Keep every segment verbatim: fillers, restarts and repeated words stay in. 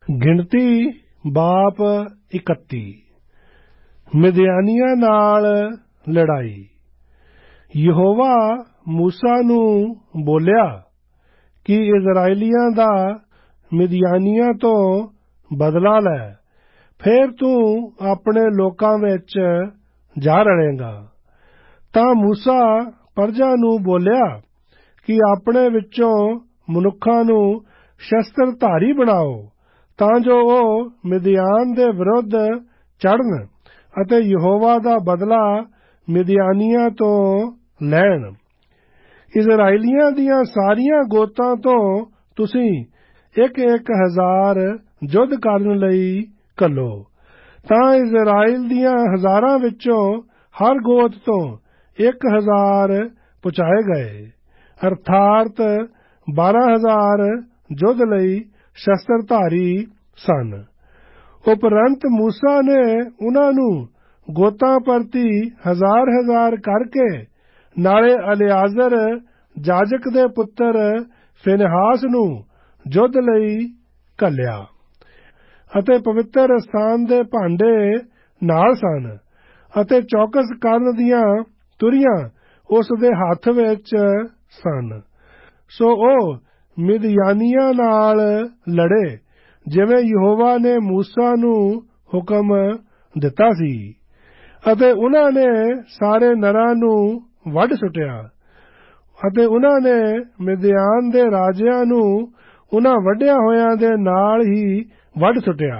ਗਿਣਤੀ ਬਾਪ ਇਕੱਤੀ। ਮਿਦਿਆਨੀਆਂ ਨਾਲ ਲੜਾਈ। ਯਹੋਵਾ ਮੂਸਾ ਨੂੰ ਬੋਲਿਆ ਕਿ ਇਜ਼ਰਾਈਲੀਆਂ ਦਾ ਮਿਦਿਆਨੀਆਂ ਤੋਂ ਬਦਲਾ ਲੈ, ਫਿਰ ਤੂੰ ਆਪਣੇ ਲੋਕਾਂ ਵਿੱਚ ਜਾ ਰਲੇਂਗਾ। ਤਾਂ ਮੂਸਾ ਪਰਜਾ ਨੂੰ ਬੋਲਿਆ ਕਿ ਆਪਣੇ ਵਿੱਚੋਂ ਮਨੁੱਖਾਂ ਨੂੰ ਸ਼ਸਤਰਧਾਰੀ ਬਣਾਓ, ਤਾਂ ਜੋ ਉਹ ਮਿਦਿਆਨ ਦੇ ਵਿਰੁੱਧ ਚੜ੍ਹਨ ਅਤੇ ਯਹੋਵਾ ਦਾ ਬਦਲਾ ਮਿਦਿਆਨੀਆਂ ਤੋਂ ਲੈਣ। ਇਜ਼ਰਾਈਲੀਆਂ ਦੀਆਂ ਸਾਰੀਆਂ ਗੋਤਾਂ ਤੋਂ ਤੁਸੀਂ ਇੱਕ ਇੱਕ ਹਜ਼ਾਰ ਯੁੱਧ ਕਰਨ ਲਈ ਘੱਲੋ। ਤਾਂ ਇਜ਼ਰਾਈਲ ਦੀਆਂ ਹਜ਼ਾਰਾਂ ਵਿੱਚੋਂ ਹਰ ਗੋਤ ਤੋਂ ਇੱਕ ਹਜ਼ਾਰ ਪੁਚਾਏ ਗਏ, ਅਰਥਾਤ ਬਾਰਾਂ ਹਜ਼ਾਰ ਯੁੱਧ ਲਈ ਸ਼ਸਤਰਧਾਰੀ ਸਨ। ਉਪਰੰਤ ਮੂਸਾ ਨੇ ਉਨ੍ਹਾਂ ਨੂੰ ਗੋਤਾਂ ਪ੍ਰਤੀ ਹਜ਼ਾਰ ਹਜ਼ਾਰ ਕਰਕੇ ਨਾਲੇ ਅਲਿਆਜ਼ਰ ਜਾਜਕ ਦੇ ਪੁੱਤਰ ਫਿਨਹਾਸ ਨੂੰ ਯੁੱਧ ਲਈ ਘੱਲਿਆ। ਅਤੇ ਪਵਿੱਤਰ ਅਸਥਾਨ ਦੇ ਭਾਂਡੇ ਨਾਲ ਸਨ ਅਤੇ ਚੌਕਸ ਕਰਨ ਦੀਆਂ ਤੁਰੀਆਂ ਉਸ ਦੇ ਹੱਥ ਵਿੱਚ ਸਨ। ਸੋ ਉਹ ਮਿਦਿਆਨੀਆਂ ਨਾਲ ਲੜੇ, ਜਿਵੇਂ ਯਹੋਵਾ ਨੇ ਮੂਸਾ ਨੂੰ ਹੁਕਮ ਦਿੱਤਾ ਸੀ। ਅਤੇ ਉਨ੍ਹਾਂ ਨੇ ਸਾਰੇ ਨਰਾਂ ਨੂੰ ਵੱਢ ਸੁੱਟਿਆ। ਅਤੇ ਉਨ੍ਹਾਂ ਨੇ ਮਿਦਿਆਨ ਦੇ ਰਾਜਿਆਂ ਨੂੰ ਉਨ੍ਹਾਂ ਵੱਢਿਆਂ ਹੋਇਆਂ ਦੇ ਨਾਲ ਹੀ ਵੱਢ ਸੁੱਟਿਆ,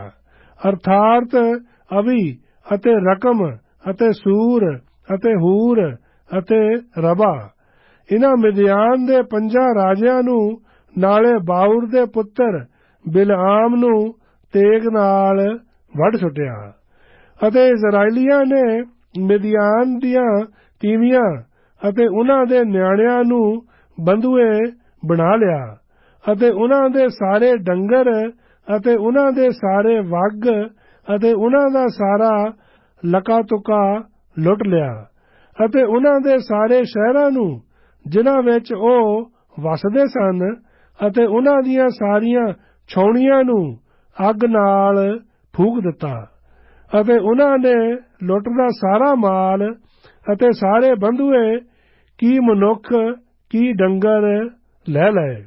ਅਰਥਾਤ ਅਵੀ ਅਤੇ ਰਕਮ ਅਤੇ ਸੂਰ ਅਤੇ ਹੂਰ ਅਤੇ ਰਬਾ। ਇਨ੍ਹਾਂ ਮਿਦਿਆਨ ਦੇ ਪੰਜਾਂ ਰਾਜਿਆਂ ਨੂੰ ਨਾਲੇ ਬਾਊਰ ਦੇ ਪੁੱਤਰ ਬਿਲਆਮ ਨੂੰ ਤੇਗ ਨਾਲ ਵੱਢ ਸੁੱਟਿਆ। ਅਤੇ ਇਜ਼ਰਾਈਲੀਆਂ ਨੇ ਮਿਦਿਆਨ ਦੀਆਂ ਤੀਵੀਆਂ ਅਤੇ ਉਨ੍ਹਾਂ ਦੇ ਨਿਆਣਿਆਂ ਨੂੰ ਬੰਧੂਏ ਬਣਾ ਲਿਆ ਅਤੇ ਉਨ੍ਹਾਂ ਦੇ ਸਾਰੇ ਡੰਗਰ ਅਤੇ ਉਨ੍ਹਾਂ ਦੇ ਸਾਰੇ ਵੱਗ ਅਤੇ ਉਨ੍ਹਾਂ ਦਾ ਸਾਰਾ ਲਕਾ ਤੁਕਾ ਲੁੱਟ ਲਿਆ। ਅਤੇ ਉਨ੍ਹਾਂ ਦੇ ਸਾਰੇ ਸ਼ਹਿਰਾਂ ਨੂੰ ਜਿਨ੍ਹਾਂ ਵਿੱਚ ਉਹ ਵਸਦੇ ਸਨ ਅਤੇ ਉਨ੍ਹਾਂ ਦੀਆਂ ਸਾਰੀਆਂ ਛਾਉਣੀਆਂ ਨੂੰ ਅੱਗ ਨਾਲ ਫੂਕ ਦਿੱਤਾ। ਅਤੇ ਉਨ੍ਹਾਂ ਨੇ ਲੁੱਟ ਦਾ ਸਾਰਾ ਮਾਲ ਅਤੇ ਸਾਰੇ ਬੰਧੂਏ, ਕੀ ਮਨੁੱਖ ਕੀ ਡੰਗਰ ਲੈ ਲਏ।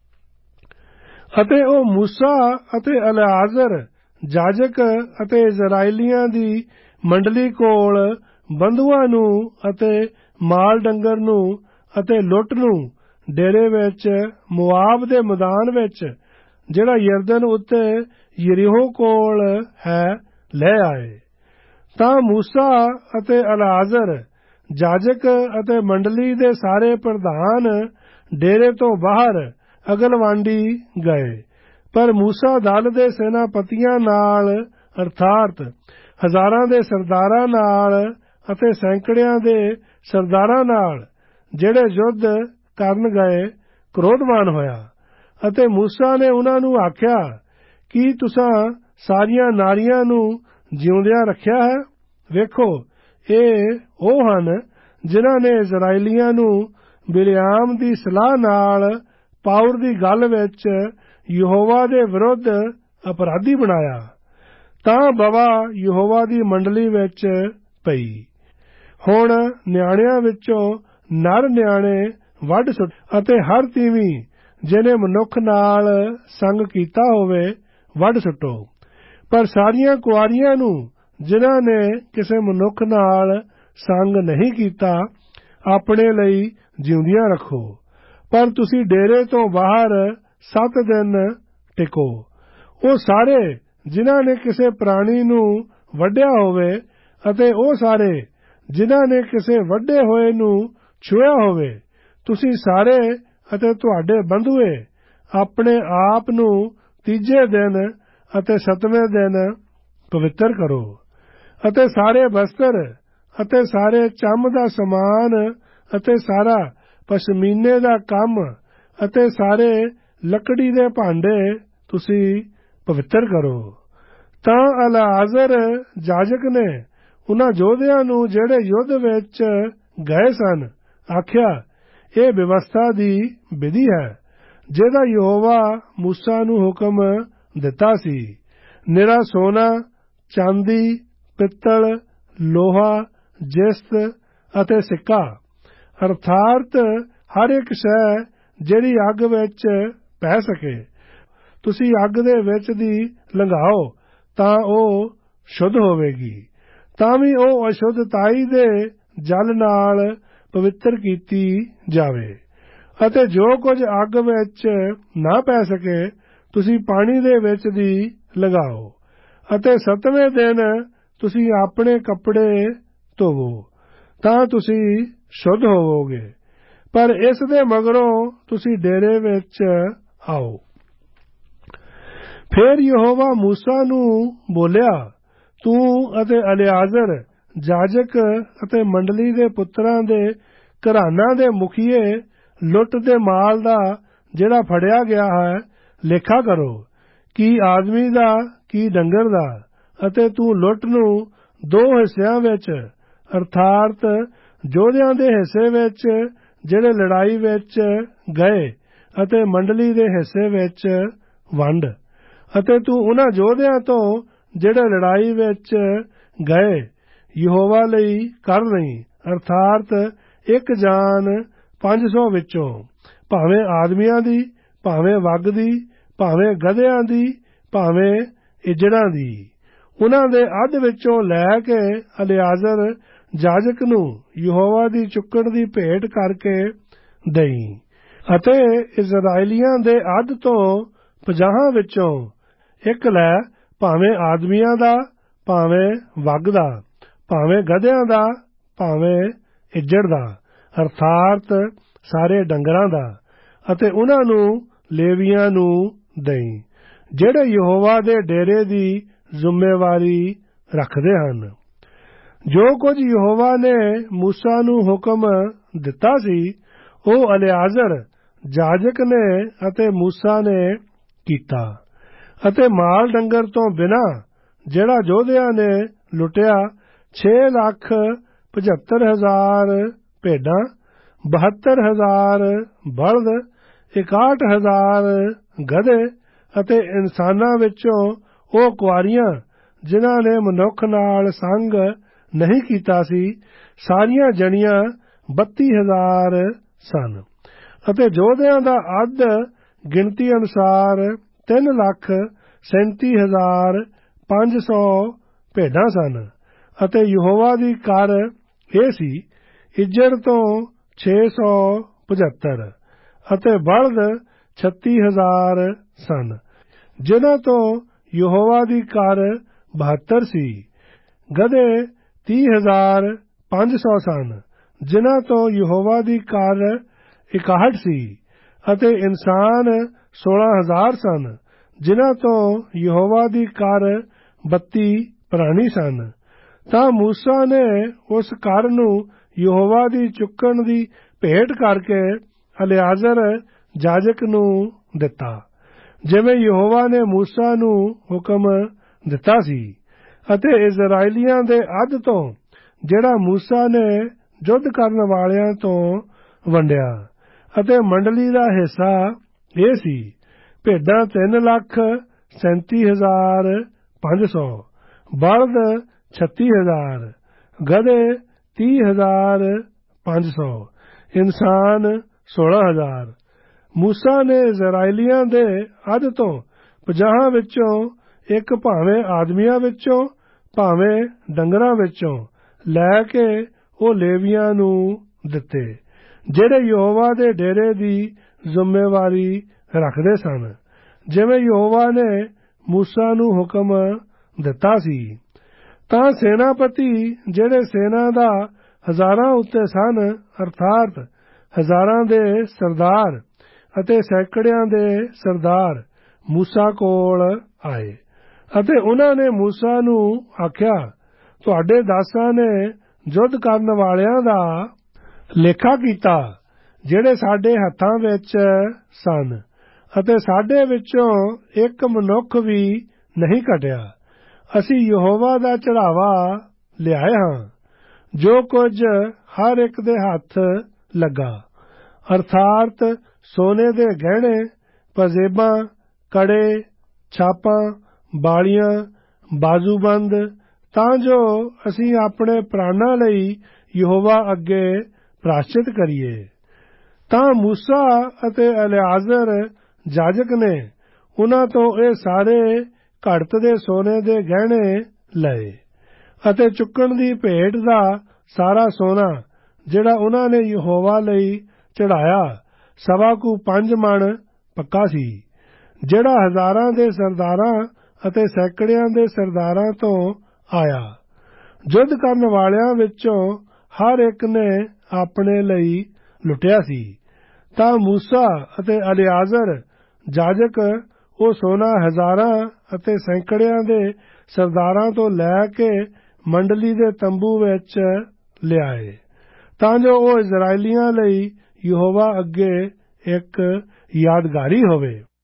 ਅਤੇ ਉਹ ਮੂਸਾ ਅਤੇ ਅਲਿਆਜ਼ਰ ਜਾਜਕ ਅਤੇ ਇਜ਼ਰਾਈਲੀਆਂ ਦੀ ਮੰਡਲੀ ਕੋਲ ਬੰਧੂਆਂ ਨੂੰ ਅਤੇ ਮਾਲ ਡੰਗਰ ਨੂੰ ਅਤੇ ਲੁੱਟ ਨੂੰ ਡੇਰੇ ਵਿੱਚ ਮੁਆਬ ਦੇ ਮੈਦਾਨ ਵਿੱਚ, ਜਿਹੜਾ ਯਰਦਨ ਉੱਤੇ ਯਰੀਹੋ ਕੋਲ ਹੈ, ਲੈ ਆਏ। ਤਾਂ ਮੂਸਾ ਅਤੇ ਅਲਿਆਜ਼ਰ ਜਾਜਕ ਅਤੇ ਮੰਡਲੀ ਦੇ ਸਾਰੇ ਪ੍ਰਧਾਨ ਡੇਰੇ ਤੋਂ ਬਾਹਰ ਅਗਲਵਾਂਡੀ ਗਏ। ਪਰ ਮੂਸਾ ਦਲ ਦੇ ਸੈਨਾਪਤੀਆਂ ਨਾਲ, ਅਰਥਾਤ ਹਜ਼ਾਰਾਂ ਦੇ ਸਰਦਾਰਾਂ ਨਾਲ ਅਤੇ ਸੈਂਕੜਿਆਂ ਦੇ ਸਰਦਾਰਾਂ ਨਾਲ, ਜਿਹੜੇ ਯੁੱਧ ਕਰਨ ਗਏ, ਕ੍ਰੋਧਵਾਨ ਹੋਇਆ। ਅਤੇ ਮੂਸਾ ਨੇ ਉਨ੍ਹਾਂ ਨੂੰ ਆਖਿਆ, ਕੀ ਤੁਸਾਂ ਸਾਰੀਆਂ ਨਾਰੀਆਂ ਨੂੰ ਜਿਉਂਦਿਆਂ ਰੱਖਿਆ ਹੈ? ਵੇਖੋ, ਇਹ ਉਹ ਹਨ ਜਿਨ੍ਹਾਂ ਨੇ ਇਜ਼ਰਾਈਲੀਆਂ ਨੂੰ ਬਿਲਆਮ ਦੀ ਸਲਾਹ ਨਾਲ ਪਾਉਰ ਦੀ ਗੱਲ ਵਿੱਚ ਯਹੋਵਾ ਦੇ ਵਿਰੁੱਧ ਅਪਰਾਧੀ ਬਣਾਇਆ। ਤਾਂ ਬਵਾ ਯਹੋਵਾ ਦੀ ਮੰਡਲੀ ਵਿੱਚ ਪਈ। ਹੁਣ ਨਿਆਣਿਆਂ ਵਿੱਚੋਂ ਨਰ ਨਿਆਣੇ ਵੱਢ ਸੁੱਟ ਅਤੇ ਹਰ ਤੀਵੀਂ ਜਿਹਨੇ ਮਨੁੱਖ ਨਾਲ ਸੰਗ ਕੀਤਾ ਹੋਵੇ ਵੱਢ ਸੁੱਟੋ। ਪਰ ਸਾਰੀਆਂ ਕੁਆਰੀਆਂ ਨੂੰ ਜਿਨ੍ਹਾਂ ਨੇ ਕਿਸੇ ਮਨੁੱਖ ਨਾਲ ਸੰਗ ਨਹੀਂ ਕੀਤਾ, ਆਪਣੇ ਲਈ ਜਿਉਂਦਿਆਂ ਰੱਖੋ। ਪਰ ਤੁਸੀਂ ਡੇਰੇ ਤੋਂ ਬਾਹਰ ਸੱਤ ਦਿਨ ਟਿਕੋ। ਉਹ ਸਾਰੇ ਜਿਨ੍ਹਾਂ ਨੇ ਕਿਸੇ ਪ੍ਰਾਣੀ ਨੂੰ ਵੱਢਿਆ ਹੋਵੇ ਅਤੇ ਉਹ ਸਾਰੇ ਜਿਨ੍ਹਾਂ ਨੇ ਕਿਸੇ ਵੱਢੇ ਹੋਏ ਨੂੰ ਛੁਇਆ ਹੋਵੇ, ਤੁਸੀਂ ਸਾਰੇ ਅਤੇ ਤੁਹਾਡੇ ਬੰਧੂਏ ਆਪਣੇ ਆਪ ਨੂੰ ਤੀਜੇ ਦਿਨ ਅਤੇ ਸੱਤਵੇਂ ਦਿਨ ਪਵਿੱਤਰ ਕਰੋ। ਅਤੇ ਸਾਰੇ ਬਸਤਰ ਅਤੇ ਸਾਰੇ ਚੰਮ ਦਾ ਸਮਾਨ ਅਤੇ ਸਾਰਾ ਪਸ਼ਮੀਨੇ ਦਾ ਕੰਮ ਅਤੇ ਸਾਰੇ ਲੱਕੜੀ ਦੇ ਭਾਂਡੇ ਤੁਸੀਂ ਪਵਿੱਤਰ ਕਰੋ। ਤਾਂ ਅਲਿਆਜ਼ਰ ਜਾਜਕ ਨੇ ਉਨ੍ਹਾਂ ਯੋਧਿਆਂ ਨੂੰ ਜਿਹੜੇ ਯੁੱਧ ਵਿੱਚ ਗਏ ਸਨ ਆਖਿਆ, ਇਹ ਵਿਵਸਥਾ ਦੀ ਵਿਧੀ ਹੈ, ਜਿਹਦਾ ਯਹੋਵਾ ਮੂਸਾ ਨੂੰ ਹੁਕਮ ਦਿੱਤਾ ਸੀ। ਨਿਰਾ ਸੋਨਾ, ਚਾਂਦੀ, ਪਿੱਤਲ, ਲੋਹਾ, ਜਿਸਤ ਅਤੇ ਸਿੱਕਾ, ਅਰਥਾਤ ਹਰ ਇੱਕ ਸ਼ੈ ਜਿਹੜੀ ਅੱਗ ਵਿੱਚ ਪੈ ਸਕੇ। ਤੁਸੀਂ ਅੱਗ ਦੇ ਵਿੱਚ ਦੀ ਲੰਘਾਓ ਤਾਂ ਉਹ ਸ਼ੁੱਧ ਹੋਵੇਗੀ, ਤਾਂ ਵੀ ਉਹ ਅਸ਼ੁੱਧਤਾਈ ਦੇ ਜਲ ਨਾਲ ਪਵਿੱਤਰ ਕੀਤੀ ਜਾਵੇ। ਅਤੇ ਜੋ ਕੁਝ ਅੱਗ ਵਿੱਚ ਨਾ ਪੈ ਸਕੇ ਤੁਸੀਂ ਪਾਣੀ ਦੇ ਵਿੱਚ ਦੀ ਲੰਘਾਓ। ਅਤੇ ਸੱਤਵੇਂ ਦਿਨ ਤੁਸੀਂ ਆਪਣੇ ਕੱਪੜੇ ਧੋਵੋ ਤਾਂ ਤੁਸੀਂ ਸ਼ੁੱਧ ਹੋਵੋਗੇ, ਪਰ ਇਸ ਦੇ ਮਗਰੋਂ ਤੁਸੀਂ ਡੇਰੇ ਵਿੱਚ ਆਓ। ਫਿਰ ਯਹੋਵਾ ਮੂਸਾ ਨੂੰ ਬੋਲਿਆ, ਤੂੰ ਅਤੇ ਅਲਿਆਜ਼ਰ ਜਾਜਕ ਅਤੇ ਮੰਡਲੀ ਦੇ ਪੁੱਤਰਾਂ ਦੇ ਘਰਾਨਾਂ ਦੇ ਮੁਖੀਏ ਲੁੱਟ ਦੇ ਮਾਲ ਦਾ ਜਿਹੜਾ ਫੜਿਆ ਗਿਆ ਹੈ ਲੇਖਾ ਕਰੋ, ਕੀ ਆਦਮੀ ਦਾ ਕੀ ਡੰਗਰ ਦਾ। ਅਤੇ ਤੂੰ ਲੁੱਟ ਨੂੰ ਦੋ ਹਿੱਸਿਆਂ ਵਿੱਚ ਅਰਥਾਤ ਯੋਧਿਆਂ ਦੇ ਹਿੱਸੇ ਵਿੱਚ ਜਿਹੜੇ ਲੜਾਈ ਵਿੱਚ ਗਏ ਅਤੇ ਮੰਡਲੀ ਦੇ ਹਿੱਸੇ ਵਿੱਚ ਵੰਡ। ਅਤੇ ਤੂੰ ਉਹਨਾਂ ਯੋਧਿਆਂ ਤੋਂ ਜਿਹੜੇ ਲੜਾਈ ਵਿੱਚ ਗਏ ਯਹੋਵਾ ਲਈ ਕਰ ਲਈ, ਅਰਥਾਤ ਇੱਕ ਜਾਨ ਪੰਜ ਸੌ ਵਿੱਚੋਂ, ਭਾਵੇਂ ਆਦਮੀਆਂ ਦੀ, ਭਾਵੇਂ ਵੱਗ ਦੀ, ਭਾਵੇਂ ਗਧਿਆਂ ਦੀ, ਭਾਵੇਂ ਇੱਜੜਾਂ ਦੀ, ਉਹਨਾਂ ਦੇ ਅੱਧ ਵਿੱਚੋਂ ਲੈ ਕੇ ਅਲਿਆਜ਼ਰ ਜਾਜਕ ਨੂੰ ਯਹੋਵਾ ਦੀ ਚੁੱਕਣ ਦੀ ਭੇਟ ਕਰਕੇ ਦੇਈ। ਅਤੇ ਇਜ਼ਰਾਈਲੀਆਂ ਦੇ ਅੱਧ ਤੋਂ ਪੰਜਾਹਾਂ ਵਿੱਚੋਂ ਇੱਕ ਲੈ, ਭਾਵੇਂ ਆਦਮੀਆਂ ਦਾ, ਭਾਵੇਂ ਵੱਗ ਦਾ, ਭਾਵੇਂ ਗਧਿਆਂ ਦਾ, ਭਾਵੇਂ ਇੱਜੜ ਦਾ, ਅਰਥਾਤ ਸਾਰੇ ਡੰਗਰਾਂ ਦਾ। ਅਤੇ ਉਹਨਾਂ ਨੂੰ ਲੇਵੀਆਂ ਨੂੰ ਦੇਈ ਜਿਹੜੇ ਯਹੋਵਾ ਦੇ ਡੇਰੇ ਦੀ ਜ਼ਿੰਮੇਵਾਰੀ ਰੱਖਦੇ ਹਨ। ਜੋ ਕੁਝ ਯਹੋਵਾ ਨੇ ਮੂਸਾ ਨੂੰ ਹੁਕਮ ਦਿੱਤਾ ਸੀ ਉਹ ਅਲਿਆਜ਼ਰ ਜਾਜਕ ਨੇ ਅਤੇ ਮੂਸਾ ਨੇ ਕੀਤਾ। ਅਤੇ ਮਾਲ ਡੰਗਰ ਤੋਂ ਬਿਨਾਂ ਜਿਹੜਾ ਯੋਧਿਆਂ ਨੇ ਲੁੱਟਿਆ ਛੇ ਲੱਖ ਪਝੱਤਰ ਹਜ਼ਾਰ ਭੇਡਾਂ, ਬਹੱਤਰ ਹਜ਼ਾਰ ਬਲਦ, ਇਕਾਹਠ ਹਜ਼ਾਰ ਗਧੇ ਅਤੇ ਇਨਸਾਨਾਂ ਵਿੱਚੋਂ ਉਹ ਕੁਆਰੀਆਂ ਜਿਨ੍ਹਾਂ ਨੇ ਮਨੁੱਖ ਨਾਲ ਸੰਗ ਨਹੀਂ ਕੀਤਾ ਸੀ, ਸਾਰੀਆਂ ਜਣੀਆਂ ਬੱਤੀ ਹਜ਼ਾਰ ਸਨ। ਅਤੇ ਯੋਧਿਆਂ ਦਾ ਅੱਧ ਗਿਣਤੀ ਅਨੁਸਾਰ ਤਿੰਨ ਲੱਖ ਸੈਂਤੀ ਹਜ਼ਾਰ ਪੰਜ ਸੌ ਭੇਡਾਂ ਸਨ। ਅਤੇ ਯਹੋਵਾ ਦੀ ਕਰ ਇਹ ਸੀ, ਇੱਜੜ ਤੋਂ ਛੇ ਸੌ ਪਝੱਤਰ ਅਤੇ ਬਲਦ ਛੱਤੀ ਹਜ਼ਾਰ ਸਨ, ਜਿਨ੍ਹਾਂ ਤੋਂ ਯਹੋਵਾ ਦੀ ਕਰ ਬਹੱਤਰ ਸੀ। ਗਧੇ ਤੀਹ ਹਜ਼ਾਰ ਪੰਜ ਸੌ ਸਨ, ਜਿਨ੍ਹਾਂ ਤੋਂ ਯਹੋਵਾ ਦੀ ਕਰ ਇਕਾਹਠ ਸੀ। ਅਤੇ ਇਨਸਾਨ ਸੋਲਾਂ ਹਜ਼ਾਰ ਸਨ, ਜਿਨ੍ਹਾਂ ਤੋਂ ਯਹੋਵਾ ਦੀ ਕਰ ਬੱਤੀ ਪ੍ਰਾਣੀ ਸਨ। ਤਾਂ ਮੂਸਾ ਨੇ ਉਸ ਕਰ ਨੂੰ ਯਹੋਵਾ ਦੀ ਚੁੱਕਣ ਦੀ ਭੇਟ ਕਰਕੇ ਅਲਿਆਜ਼ਰ ਜਾਜਕ ਨੂੰ ਦਿੱਤਾ, ਜਿਵੇਂ ਯਹੋਵਾ ਨੇ ਮੂਸਾ ਨੂੰ ਹੁਕਮ ਦਿੱਤਾ ਸੀ। ਅਤੇ ਇਜ਼ਰਾਈਲੀਆਂ ਦੇ ਅੱਧ ਤੋਂ ਜਿਹੜਾ ਮੂਸਾ ਨੇ ਯੁੱਧ ਕਰਨ ਵਾਲਿਆਂ ਤੋਂ ਵੰਡਿਆ। ਅਤੇ ਮੰਡਲੀ ਦਾ ਹਿੱਸਾ ਇਹ ਸੀ, ਭੇਡਾਂ ਤਿੰਨ ਲੱਖ ਸੈਂਤੀ ਹਜ਼ਾਰ ਪੰਜ ਸੌ, ਬਲਦ ਛੱਤੀ ਹਜ਼ਾਰ, ਗਧੇ ਤੀਹ ਹਜ਼ਾਰ ਪੰਜ ਸੌ, ਇਨਸਾਨ ਸੋਲਾਂ ਹਜ਼ਾਰ। ਮੂਸਾ ਨੇ ਇਜ਼ਰਾਈਲੀਆਂ ਦੇ ਅੱਧ ਤੋਂ ਪੰਜਾਹਾਂ ਵਿੱਚੋਂ ਇੱਕ ਭਾਵੇਂ ਆਦਮੀਆਂ ਵਿੱਚੋਂ, ਭਾਵੇਂ ਡੰਗਰਾਂ ਵਿੱਚੋਂ ਲੈ ਕੇ ਉਹ ਲੇਵੀਆਂ ਨੂੰ ਦਿੱਤੇ, ਜਿਹੜੇ ਯਹੋਵਾ ਦੇ ਡੇਰੇ ਦੀ ਜ਼ਿੰਮੇਵਾਰੀ ਰੱਖਦੇ ਸਨ, ਜਿਵੇਂ ਯਹੋਵਾ ਨੇ ਮੂਸਾ ਨੂੰ ਹੁਕਮ ਦਿੱਤਾ ਸੀ। ਤਾਂ ਸੈਨਾਪਤੀ ਜਿਹੜੇ ਸੈਨਾ ਦਾ ਹਜ਼ਾਰਾਂ ਉੱਤੇ ਸਨ, ਅਰਥਾਤ ਹਜ਼ਾਰਾਂ ਦੇ ਸਰਦਾਰ ਅਤੇ ਸੈਂਕੜਿਆਂ ਦੇ ਸਰਦਾਰ ਮੂਸਾ ਕੋਲ ਆਏ। ਅਤੇ ਉਹਨਾਂ ਨੇ ਮੂਸਾ ਨੂੰ ਆਖਿਆ, ਤੁਹਾਡੇ ਦਾਸਾਂ ਨੇ ਯੁੱਧ ਕਰਨ ਵਾਲਿਆਂ ਦਾ ਲੇਖਾ ਕੀਤਾ ਜਿਹੜੇ ਸਾਡੇ ਹੱਥਾਂ ਵਿੱਚ ਸਨ, ਅਤੇ ਸਾਡੇ ਵਿੱਚੋਂ ਇੱਕ ਮਨੁੱਖ ਵੀ ਨਹੀਂ ਘਟਿਆ। ਅਸੀਂ ਯਹੋਵਾ ਦਾ ਚੜ੍ਹਾਵਾ ਲਿਆਏ ਹਾਂ, ਜੋ ਕੁਝ ਹਰ ਇੱਕ ਦੇ ਹੱਥ ਲੱਗਾ, ਅਰਥਾਤ ਸੋਨੇ ਦੇ ਗਹਿਣੇ, ਪਜ਼ੇਬਾਂ, ਕੜੇ, ਛਾਪਾਂ, ਬਾਲੀਆਂ, ਬਾਜ਼ੂਬੰਦ, ਤਾਂ ਜੋ ਅਸੀਂ ਆਪਣੇ ਪ੍ਰਾਣਾਂ ਲਈ ਯਹੋਵਾ ਅੱਗੇ ਪ੍ਰਾਸ਼ਚਿਤ ਕਰੀਏ। ਤਾਂ ਮੂਸਾ ਅਤੇ ਇਲਿਆਜ਼ਰ ਜਾਜਕ ਨੇ ਉਹਨਾਂ ਤੋਂ ਇਹ ਸਾਰੇ ਘੜਤ ਦੇ ਸੋਨੇ ਦੇ ਗਹਿਣੇ ਲਏ ਅਤੇ ਚੁੱਕਣ ਦੀ ਭੇਟ ਦਾ ਸਾਰਾ ਸੋਨਾ ਜਿਹੜਾ ਉਹਨਾਂ ਨੇ ਯਹੋਵਾ ਲਈ ਚੜਾਇਆ ਸਵਾ ਕੁ ਪੰਜ ਮਣ ਪੱਕਾ ਸੀ, ਜਿਹੜਾ ਹਜ਼ਾਰਾਂ ਦੇ ਸਰਦਾਰਾਂ ਅਤੇ ਸੈਂਕੜਿਆਂ ਦੇ ਸਰਦਾਰਾਂ ਤੋਂ ਆਇਆ। ਯੁੱਧ ਕਰਨ ਵਾਲਿਆਂ ਵਿੱਚੋਂ ਹਰ ਇੱਕ ਨੇ ਆਪਣੇ ਲਈ ਲੁੱਟਿਆ ਸੀ। ਤਾਂ ਮੂਸਾ ਅਤੇ ਇਲਿਆਜ਼ਰ ਜਾਜਕ ਉਹ ਸੋਨਾ ਹਜ਼ਾਰਾਂ ਅਤੇ ਸੈਂਕੜਿਆਂ ਦੇ ਸਰਦਾਰਾਂ ਤੋਂ ਲੈ ਕੇ ਮੰਡਲੀ ਦੇ ਤੰਬੂ ਵਿੱਚ ਲਿਆਏ, ਤਾਂ ਜੋ ਉਹ ਇਜ਼ਰਾਈਲੀਆਂ ਲਈ ਯਹੋਵਾ ਅੱਗੇ ਇੱਕ ਯਾਦਗਾਰੀ ਹੋਵੇ।